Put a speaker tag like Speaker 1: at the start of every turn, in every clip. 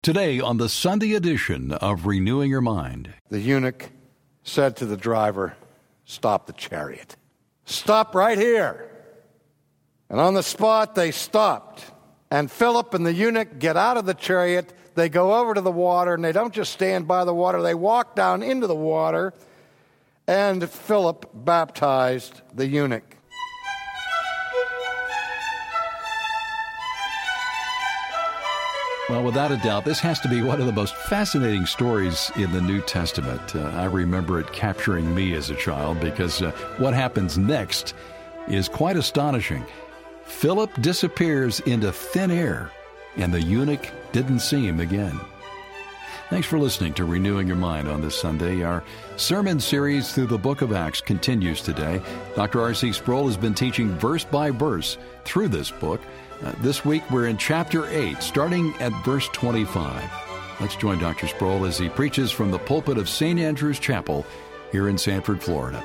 Speaker 1: Today on the Sunday edition of Renewing Your Mind.
Speaker 2: The eunuch said to the driver, "Stop the chariot. Stop right here." And on the spot they stopped. And Philip and the eunuch get out of the chariot. They go over to the water, and they don't just stand by the water. They walk down into the water, and Philip baptized the eunuch.
Speaker 1: Well, without a doubt, this has to be one of the most fascinating stories in the New Testament. I remember it capturing me as a child because what happens next is quite astonishing. Philip disappears into thin air, and the eunuch didn't see him again. Thanks for listening to Renewing Your Mind on this Sunday. Our sermon series through the book of Acts continues today. Dr. R.C. Sproul has been teaching verse by verse through this book. This week we're in chapter 8, starting at verse 25. Let's join Dr. Sproul as he preaches from the pulpit of St. Andrew's Chapel here in Sanford, Florida.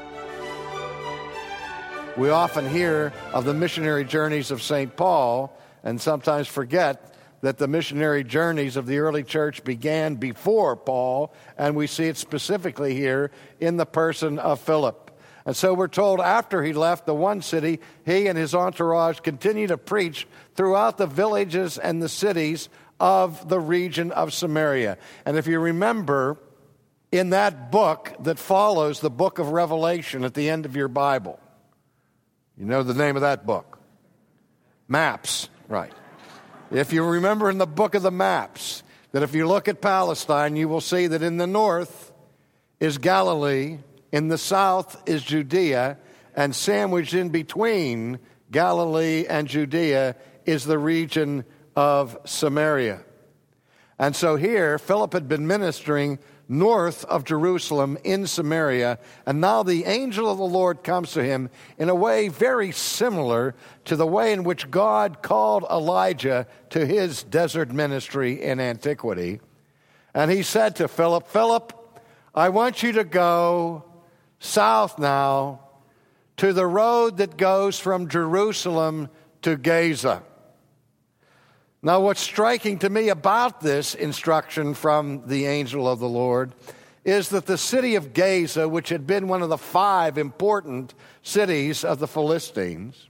Speaker 2: We often hear of the missionary journeys of St. Paul and sometimes forget that the missionary journeys of the early church began before Paul, and we see it specifically here in the person of Philip. And so we're told after he left the one city, he and his entourage continued to preach throughout the villages and the cities of the region of Samaria. And if you remember, in that book that follows the book of Revelation at the end of your Bible, you know the name of that book? Maps, right. If you remember in the book of the maps, that if you look at Palestine, you will see that in the north is Galilee, in the south is Judea, and sandwiched in between Galilee and Judea is the region of Samaria. And so here, Philip had been ministering north of Jerusalem in Samaria, and now the angel of the Lord comes to him in a way very similar to the way in which God called Elijah to his desert ministry in antiquity. And he said to Philip, "Philip, I want you to go south now to the road that goes from Jerusalem to Gaza." Now, what's striking to me about this instruction from the angel of the Lord is that the city of Gaza, which had been one of the 5 important cities of the Philistines,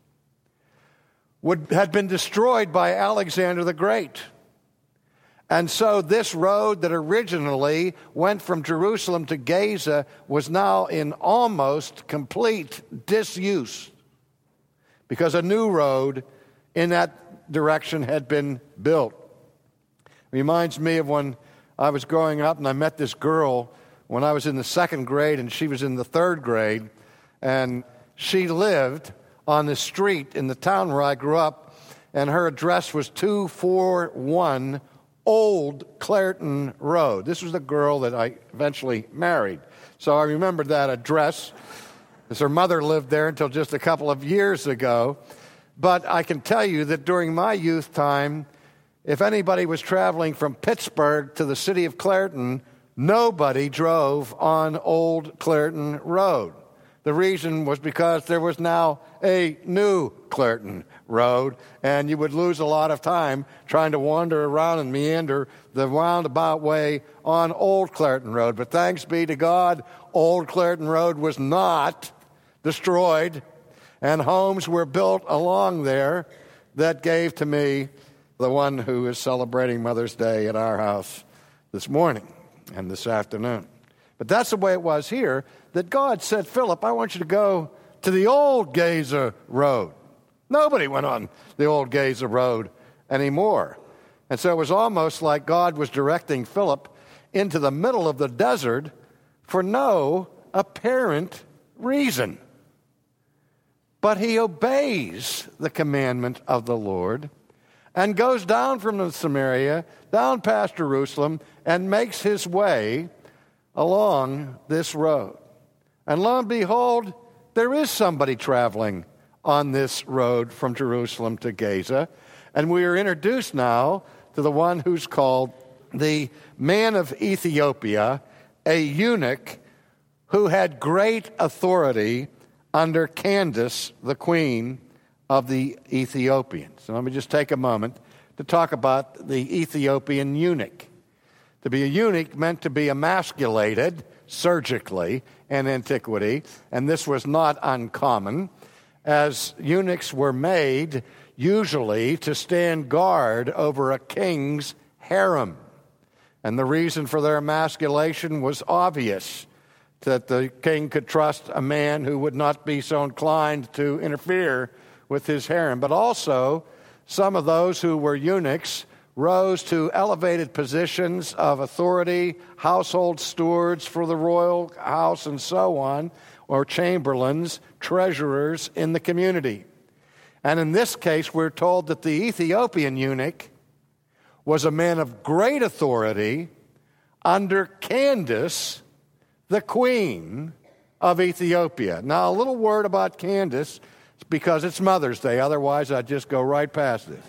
Speaker 2: had been destroyed by Alexander the Great. And so this road that originally went from Jerusalem to Gaza was now in almost complete disuse because a new road in that direction had been built. Reminds me of when I was growing up and I met this girl when I was in the 2nd grade and she was in the 3rd grade, and she lived on the street in the town where I grew up, and her address was 241 Old Clareton Road. This was the girl that I eventually married. So I remembered that address, because her mother lived there until just a couple of years ago. But I can tell you that during my youth time, if anybody was traveling from Pittsburgh to the city of Clareton, nobody drove on Old Clareton Road. The reason was because there was now a new Clareton Road, and you would lose a lot of time trying to wander around and meander the roundabout way on Old Clareton Road. But thanks be to God, Old Clareton Road was not destroyed, and homes were built along there that gave to me the one who is celebrating Mother's Day at our house this morning and this afternoon. But that's the way it was here, that God said, "Philip, I want you to go to the old Gaza Road." Nobody went on the old Gaza Road anymore. And so it was almost like God was directing Philip into the middle of the desert for no apparent reason. But he obeys the commandment of the Lord and goes down from Samaria, down past Jerusalem, and makes his way along this road. And lo and behold, there is somebody traveling on this road from Jerusalem to Gaza. And we are introduced now to the one who's called the man of Ethiopia, a eunuch who had great authority under Candace, the queen of the Ethiopians. So let me just take a moment to talk about the Ethiopian eunuch. To be a eunuch meant to be emasculated surgically in antiquity, and this was not uncommon, as eunuchs were made usually to stand guard over a king's harem. And the reason for their emasculation was obvious, that the king could trust a man who would not be so inclined to interfere with his harem. But also, some of those who were eunuchs rose to elevated positions of authority, household stewards for the royal house and so on, or chamberlains, treasurers in the community. And in this case, we're told that the Ethiopian eunuch was a man of great authority under Candace, the queen of Ethiopia. Now, a little word about Candace, because it's Mother's Day. Otherwise, I'd just go right past this.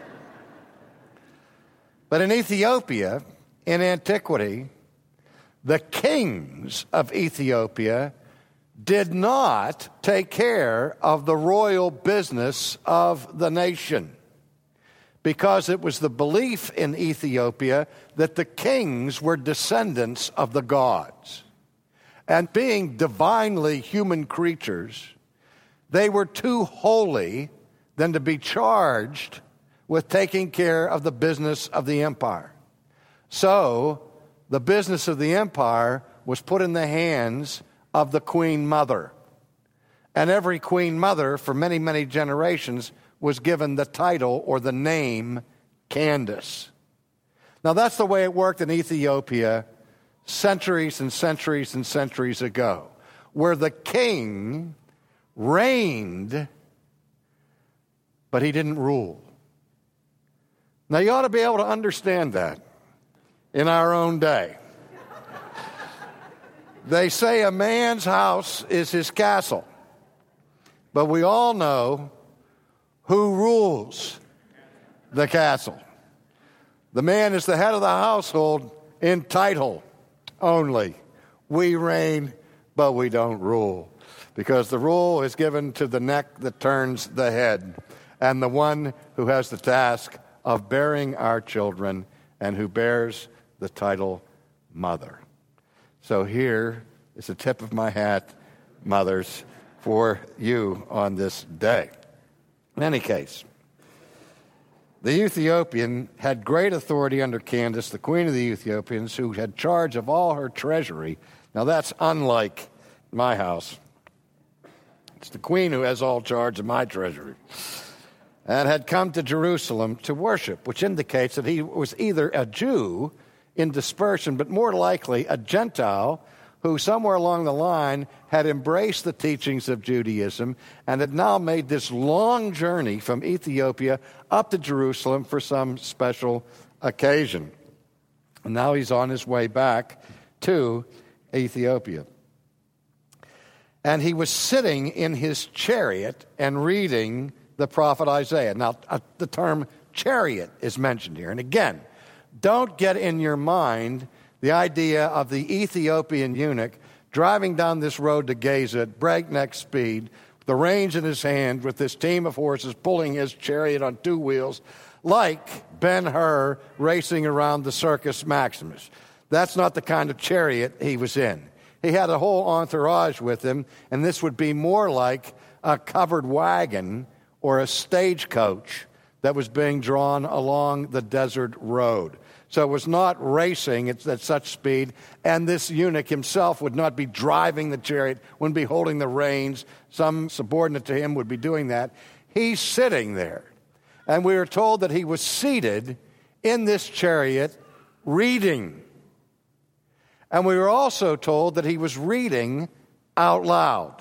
Speaker 2: But in Ethiopia, in antiquity, the kings of Ethiopia did not take care of the royal business of the nation, because it was the belief in Ethiopia that the kings were descendants of the gods. And being divinely human creatures, they were too holy than to be charged with taking care of the business of the empire. So, the business of the empire was put in the hands of the Queen Mother. And every Queen Mother, for many, many generations, was given the title or the name Candace. Now, that's the way it worked in Ethiopia centuries and centuries and centuries ago, where the king reigned, but he didn't rule. Now, you ought to be able to understand that in our own day. They say a man's house is his castle, but we all know who rules the castle. The man is the head of the household in title only. We reign, but we don't rule, because the rule is given to the neck that turns the head, and the one who has the task of bearing our children and who bears the title mother. So here is the tip of my hat, mothers, for you on this day. In any case, the Ethiopian had great authority under Candace, the queen of the Ethiopians, who had charge of all her treasury. Now that's unlike my house. It's the queen who has all charge of my treasury. And had come to Jerusalem to worship, which indicates that he was either a Jew in dispersion, but more likely a Gentile who somewhere along the line had embraced the teachings of Judaism and had now made this long journey from Ethiopia up to Jerusalem for some special occasion. And now he's on his way back to Ethiopia. And he was sitting in his chariot and reading the prophet Isaiah. Now, the term chariot is mentioned here. And again, don't get in your mind the idea of the Ethiopian eunuch driving down this road to Gaza at breakneck speed, the reins in his hand, with this team of horses pulling his chariot on two wheels, like Ben-Hur racing around the Circus Maximus. That's not the kind of chariot he was in. He had a whole entourage with him, and this would be more like a covered wagon or a stagecoach that was being drawn along the desert road. So it was not racing at such speed, and this eunuch himself would not be driving the chariot, wouldn't be holding the reins. Some subordinate to him would be doing that. He's sitting there, and we are told that he was seated in this chariot reading. And we were also told that he was reading out loud.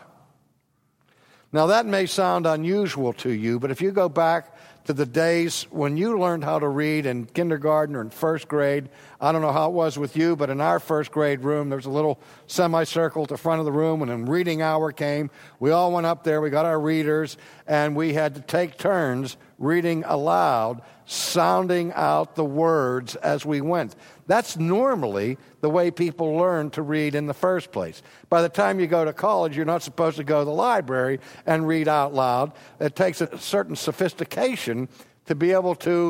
Speaker 2: Now, that may sound unusual to you, but if you go back to the days when you learned how to read in kindergarten or in first grade, I don't know how it was with you, but in our first grade room, there was a little semicircle at the front of the room. When reading hour came, we all went up there, we got our readers, and we had to take turns reading aloud, sounding out the words as we went. That's normally the way people learn to read in the first place. By the time you go to college, you're not supposed to go to the library and read out loud. It takes a certain sophistication to be able to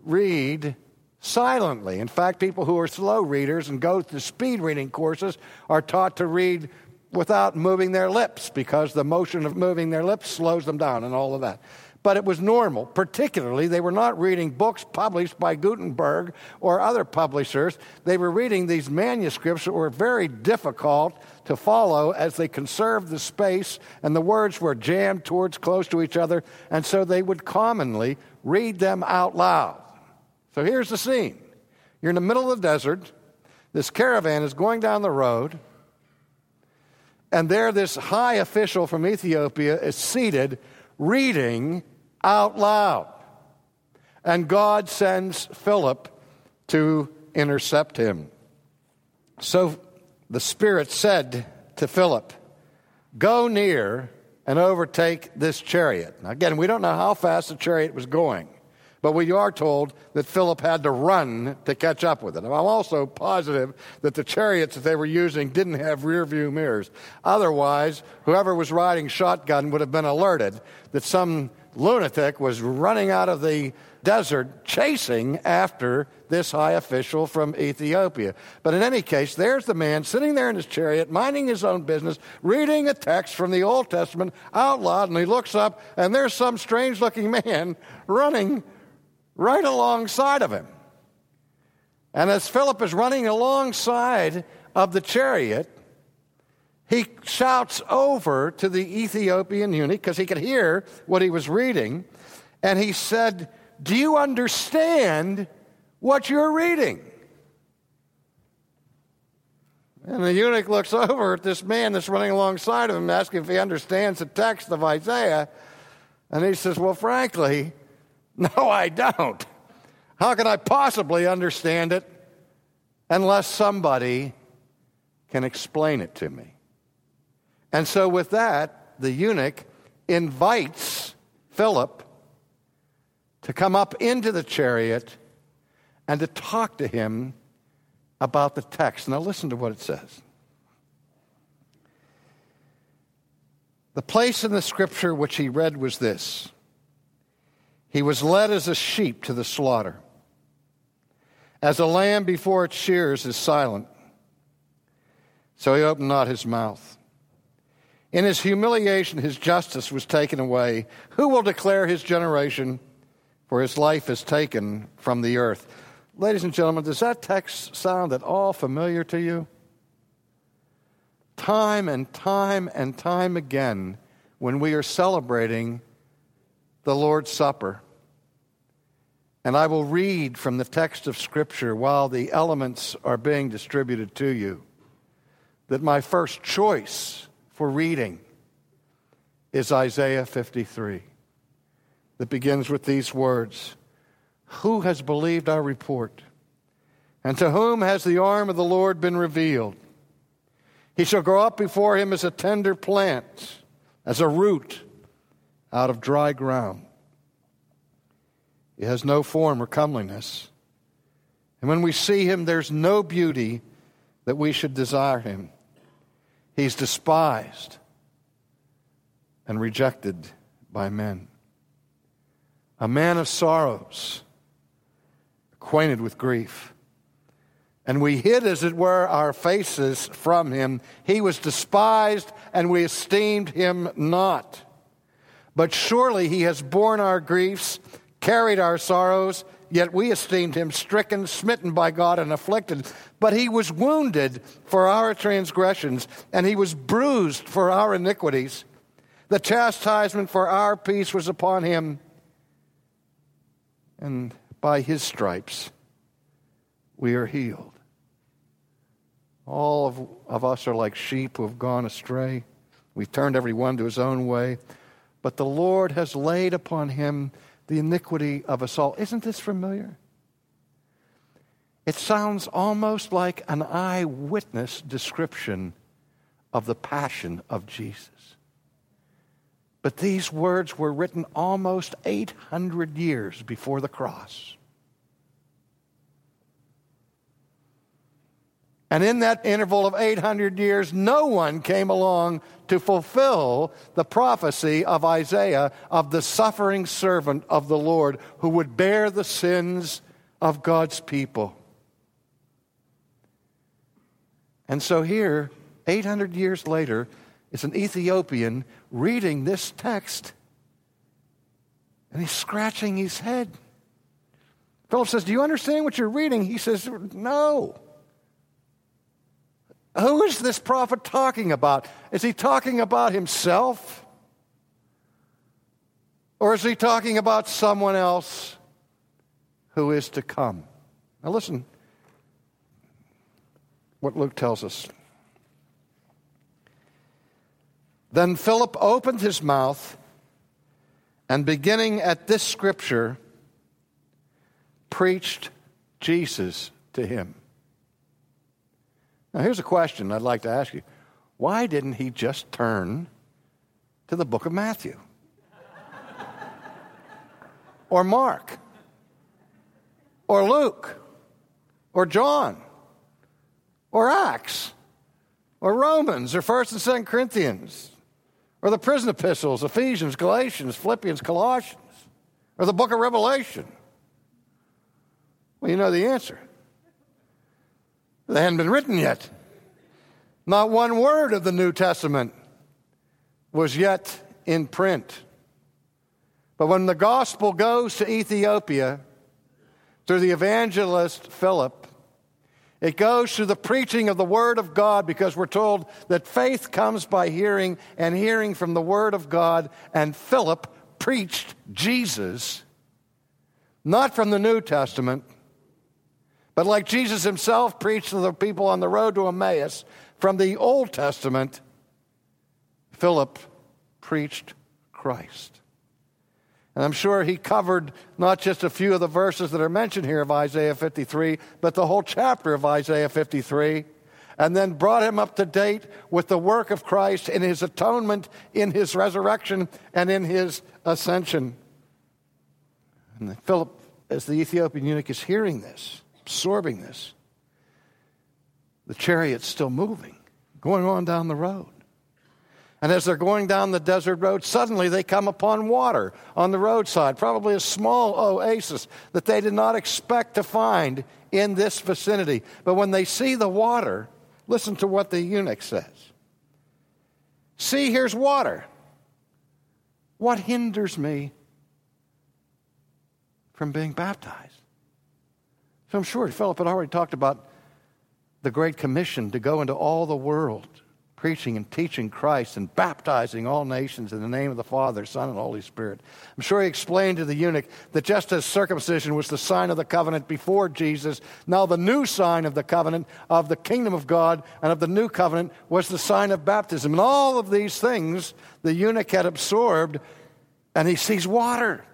Speaker 2: read silently. In fact, people who are slow readers and go to speed reading courses are taught to read without moving their lips because the motion of moving their lips slows them down and all of that. But it was normal. Particularly, they were not reading books published by Gutenberg or other publishers. They were reading these manuscripts that were very difficult to follow as they conserved the space and the words were jammed towards close to each other, and so they would commonly read them out loud. So here's the scene. You're in the middle of the desert. This caravan is going down the road, and there this high official from Ethiopia is seated reading out loud. And God sends Philip to intercept him. So the Spirit said to Philip, "Go near and overtake this chariot." Now again, we don't know how fast the chariot was going, but we are told that Philip had to run to catch up with it. And I'm also positive that the chariots that they were using didn't have rear view mirrors. Otherwise, whoever was riding shotgun would have been alerted that some lunatic was running out of the desert chasing after this high official from Ethiopia. But in any case, there's the man sitting there in his chariot, minding his own business, reading a text from the Old Testament out loud, and he looks up, and there's some strange-looking man running right alongside of him. And as Philip is running alongside of the chariot, he shouts over to the Ethiopian eunuch, because he could hear what he was reading, and he said, "Do you understand what you're reading?" And the eunuch looks over at this man that's running alongside of him, asking if he understands the text of Isaiah, and he says, "Well, frankly, no, I don't. How can I possibly understand it unless somebody can explain it to me?" And so with that, the eunuch invites Philip to come up into the chariot and to talk to him about the text. Now listen to what it says. The place in the scripture which he read was this: "He was led as a sheep to the slaughter. As a lamb before its shearers is silent, so he opened not his mouth. In his humiliation, his justice was taken away. Who will declare his generation? For his life is taken from the earth." Ladies and gentlemen, does that text sound at all familiar to you? Time and time and time again, when we are celebrating the Lord's Supper, and I will read from the text of Scripture while the elements are being distributed to you, that my first choice for reading is Isaiah 53, that begins with these words: "Who has believed our report? And to whom has the arm of the Lord been revealed? He shall grow up before him as a tender plant, as a root out of dry ground. He has no form or comeliness. And when we see him, there's no beauty that we should desire him. He's despised and rejected by men. A man of sorrows, acquainted with grief. And we hid, as it were, our faces from him. He was despised, and we esteemed him not. But surely he has borne our griefs, carried our sorrows, yet we esteemed him stricken, smitten by God, and afflicted. But he was wounded for our transgressions, and he was bruised for our iniquities. The chastisement for our peace was upon him, and by his stripes we are healed. All of us are like sheep who have gone astray. We've turned every one to his own way. But the Lord has laid upon him the iniquity of us all." Isn't this familiar? It sounds almost like an eyewitness description of the passion of Jesus. But these words were written almost 800 years before the cross. And in that interval of 800 years, no one came along to fulfill the prophecy of Isaiah of the suffering servant of the Lord who would bear the sins of God's people. And so here, 800 years later, is an Ethiopian reading this text, and he's scratching his head. Philip says, "Do you understand what you're reading?" He says, "No." Who is this prophet talking about? Is he talking about himself? Or is he talking about someone else who is to come? Now listen what Luke tells us. Then Philip opened his mouth, and beginning at this scripture, preached Jesus to him. Now here's a question I'd like to ask you. Why didn't he just turn to the book of Matthew? Or Mark? Or Luke? Or John? Or Acts? Or Romans? Or 1st and 2nd Corinthians? Or the prison epistles, Ephesians, Galatians, Philippians, Colossians? Or the book of Revelation? Well, you know the answer. They hadn't been written yet. Not one word of the New Testament was yet in print. But when the gospel goes to Ethiopia through the evangelist Philip, it goes through the preaching of the Word of God, because we're told that faith comes by hearing, and hearing from the Word of God. And Philip preached Jesus, not from the New Testament, but like Jesus himself preached to the people on the road to Emmaus, from the Old Testament, Philip preached Christ. And I'm sure he covered not just a few of the verses that are mentioned here of Isaiah 53, but the whole chapter of Isaiah 53, and then brought him up to date with the work of Christ in his atonement, in his resurrection, and in his ascension. And Philip, as the Ethiopian eunuch, is hearing this, absorbing this. The chariot's still moving, going on down the road. And as they're going down the desert road, suddenly they come upon water on the roadside, probably a small oasis that they did not expect to find in this vicinity. But when they see the water, listen to what the eunuch says. "See, here's water. What hinders me from being baptized?" So I'm sure Philip had already talked about the Great Commission to go into all the world, preaching and teaching Christ and baptizing all nations in the name of the Father, Son, and Holy Spirit. I'm sure he explained to the eunuch that just as circumcision was the sign of the covenant before Jesus, now the new sign of the covenant of the kingdom of God and of the new covenant was the sign of baptism. And all of these things the eunuch had absorbed, and he sees water.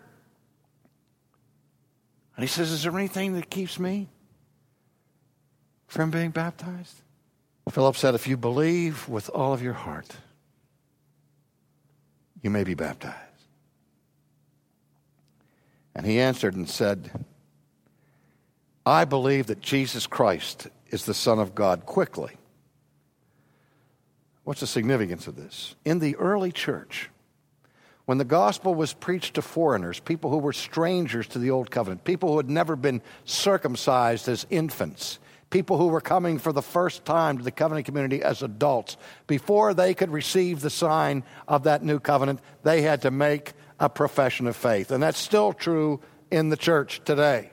Speaker 2: And he says, "Is there anything that keeps me from being baptized?" Philip said, "If you believe with all of your heart, you may be baptized." And he answered and said, "I believe that Jesus Christ is the Son of God." Quickly. What's the significance of this? In the early church, when the gospel was preached to foreigners, people who were strangers to the old covenant, people who had never been circumcised as infants, people who were coming for the first time to the covenant community as adults, before they could receive the sign of that new covenant, they had to make a profession of faith. And that's still true in the church today.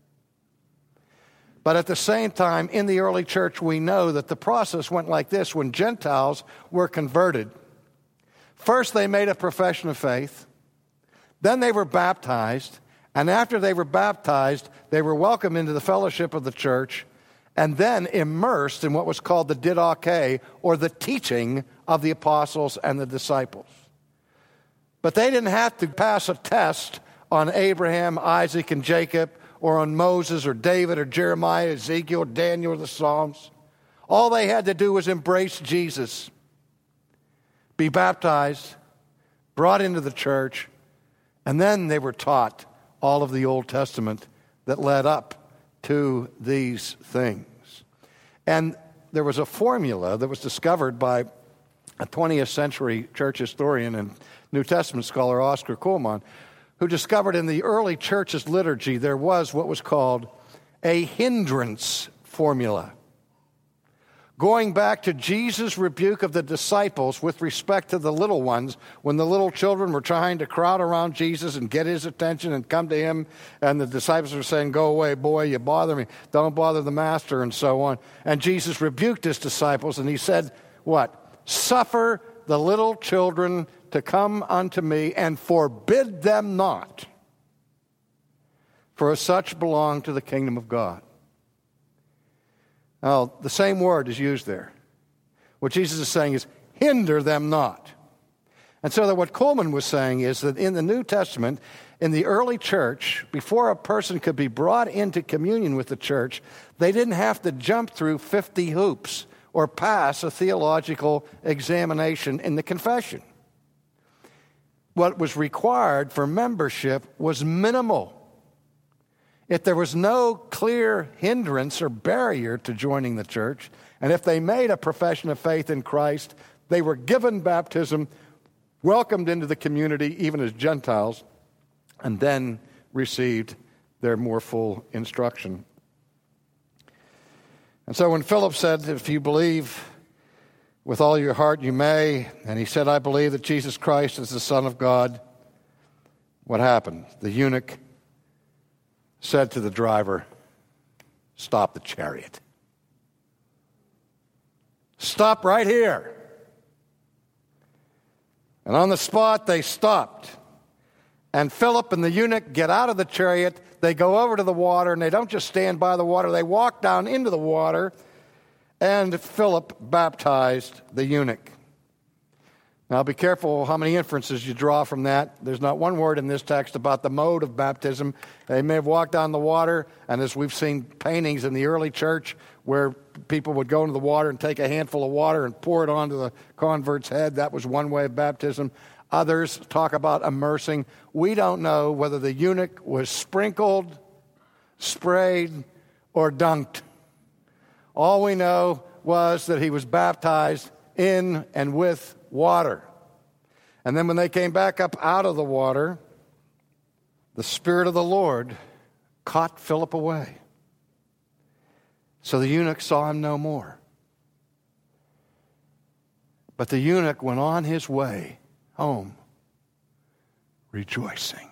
Speaker 2: But at the same time, in the early church, we know that the process went like this. When Gentiles were converted, first they made a profession of faith, then they were baptized, and after they were baptized, they were welcomed into the fellowship of the church, and then immersed in what was called the didache, or the teaching of the apostles and the disciples. But they didn't have to pass a test on Abraham, Isaac, and Jacob, or on Moses, or David, or Jeremiah, Ezekiel, Daniel, or the Psalms. All they had to do was embrace Jesus, be baptized, brought into the church, and then they were taught all of the Old Testament that led up to these things. And there was a formula that was discovered by a 20th century church historian and New Testament scholar, Oscar Cullmann, who discovered in the early church's liturgy there was what was called a hindrance formula. Going back to Jesus' rebuke of the disciples with respect to the little ones, when the little children were trying to crowd around Jesus and get his attention and come to him, and the disciples were saying, "Go away, boy, you bother me. Don't bother the master," and so on. And Jesus rebuked his disciples, and he said, what? "Suffer the little children to come unto me, and forbid them not, for such belong to the kingdom of God." Now, the same word is used there. What Jesus is saying is, hinder them not. And so that what Cullmann was saying is that in the New Testament, in the early church, before a person could be brought into communion with the church, they didn't have to jump through 50 hoops or pass a theological examination in the confession. What was required for membership was minimal. If there was no clear hindrance or barrier to joining the church, and if they made a profession of faith in Christ, they were given baptism, welcomed into the community, even as Gentiles, and then received their more full instruction. And so when Philip said, "If you believe with all your heart, you may," and he said, "I believe that Jesus Christ is the Son of God," what happened? The eunuch said to the driver, "Stop the chariot. Stop right here." And on the spot, they stopped. And Philip and the eunuch get out of the chariot. They go over to the water, and they don't just stand by the water. They walk down into the water, and Philip baptized the eunuch. Now, be careful how many inferences you draw from that. There's not one word in this text about the mode of baptism. They may have walked on the water, and as we've seen paintings in the early church where people would go into the water and take a handful of water and pour it onto the convert's head, that was one way of baptism. Others talk about immersing. We don't know whether the eunuch was sprinkled, sprayed, or dunked. All we know was that he was baptized in and with water. And then when they came back up out of the water, the Spirit of the Lord caught Philip away. So the eunuch saw him no more. But the eunuch went on his way home, rejoicing.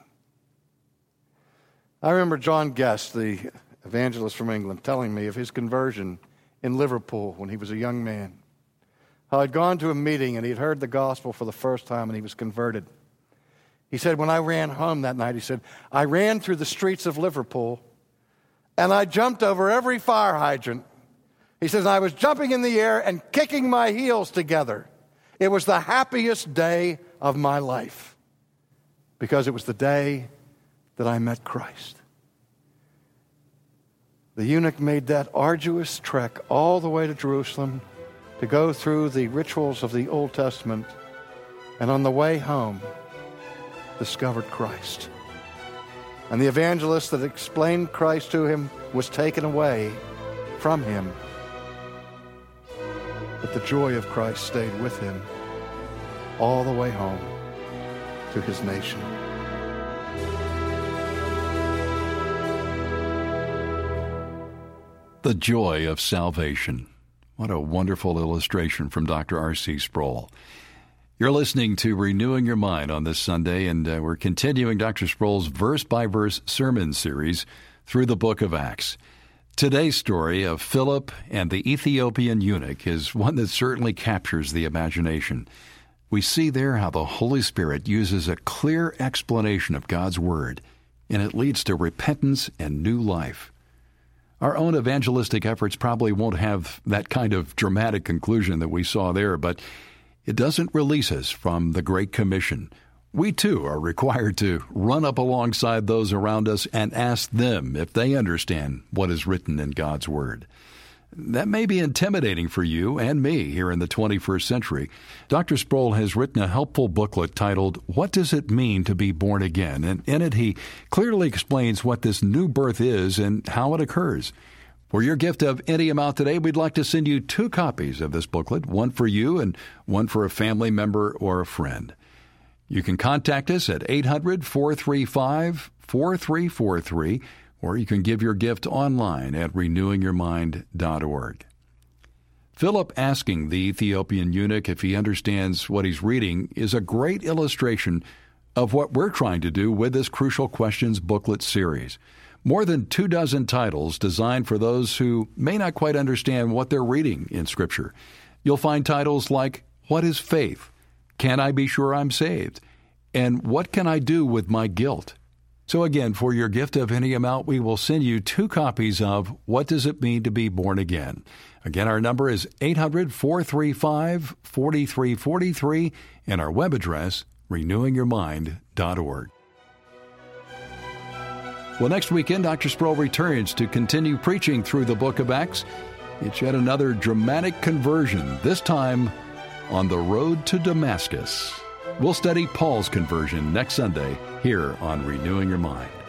Speaker 2: I remember John Guest, the evangelist from England, telling me of his conversion in Liverpool when he was a young man. How I'd gone to a meeting and he'd heard the gospel for the first time and he was converted. He said, when I ran home that night, he said, I ran through the streets of Liverpool and I jumped over every fire hydrant. He says, I was jumping in the air and kicking my heels together. It was the happiest day of my life because it was the day that I met Christ. The eunuch made that arduous trek all the way to Jerusalem to go through the rituals of the Old Testament, and on the way home, discovered Christ. And the evangelist that explained Christ to him was taken away from him. But the joy of Christ stayed with him all the way home to his nation.
Speaker 1: The joy of salvation. What a wonderful illustration from Dr. R.C. Sproul. You're listening to Renewing Your Mind on this Sunday, and we're continuing Dr. Sproul's verse-by-verse sermon series through the book of Acts. Today's story of Philip and the Ethiopian eunuch is one that certainly captures the imagination. We see there how the Holy Spirit uses a clear explanation of God's Word, and it leads to repentance and new life. Our own evangelistic efforts probably won't have that kind of dramatic conclusion that we saw there, but it doesn't release us from the Great Commission. We, too, are required to run up alongside those around us and ask them if they understand what is written in God's Word. That may be intimidating for you and me here in the 21st century. Dr. Sproul has written a helpful booklet titled, What Does It Mean to Be Born Again? And in it, he clearly explains what this new birth is and how it occurs. For your gift of any amount today, we'd like to send you 2 copies of this booklet, one for you and one for a family member or a friend. You can contact us at 800-435-4343, or you can give your gift online at renewingyourmind.org. Philip asking the Ethiopian eunuch if he understands what he's reading is a great illustration of what we're trying to do with this Crucial Questions booklet series. More than 24 titles designed for those who may not quite understand what they're reading in Scripture. You'll find titles like, What is Faith? Can I be sure I'm saved? And What can I do with my guilt? So again, for your gift of any amount, we will send you 2 copies of What Does It Mean to Be Born Again? Again, our number is 800-435-4343, and our web address, renewingyourmind.org. Well, next weekend, Dr. Sproul returns to continue preaching through the book of Acts. It's yet another dramatic conversion, this time on the road to Damascus. We'll study Paul's conversion next Sunday here on Renewing Your Mind.